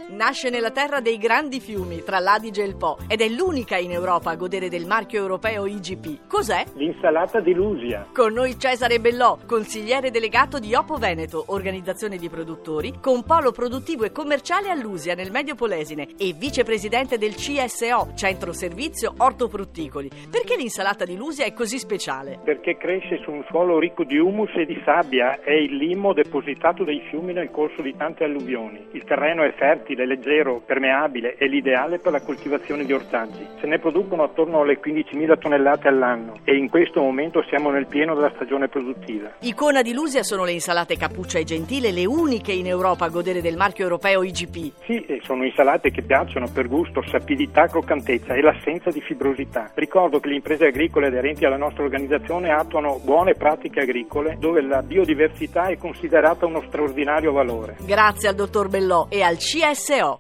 Nasce nella terra dei grandi fiumi, tra l'Adige e il Po, ed è l'unica in Europa a godere del marchio europeo IGP. Cos'è? L'insalata di Lusia. Con noi Cesare Bellò, consigliere delegato di Opo Veneto, organizzazione di produttori, con polo produttivo e commerciale a Lusia, nel Medio Polesine, e vicepresidente del CSO, Centro Servizio Ortofrutticoli. Perché l'insalata di Lusia è così speciale? Perché cresce su un suolo ricco di humus e di sabbia, è il limo depositato dai fiumi nel corso di tante alluvioni. Il terreno è fertile, leggero, permeabile e l'ideale per la coltivazione di ortaggi. Se ne producono attorno alle 15.000 tonnellate all'anno e in questo momento siamo nel pieno della stagione produttiva. Icona di Lusia sono le insalate Cappuccia e Gentile, le uniche in Europa a godere del marchio europeo IGP. Sì, e sono insalate che piacciono per gusto, sapidità, croccantezza e l'assenza di fibrosità. Ricordo che le imprese agricole aderenti alla nostra organizzazione attuano buone pratiche agricole dove la biodiversità è considerata uno straordinario valore. Grazie al dottor Bellò e al CSO.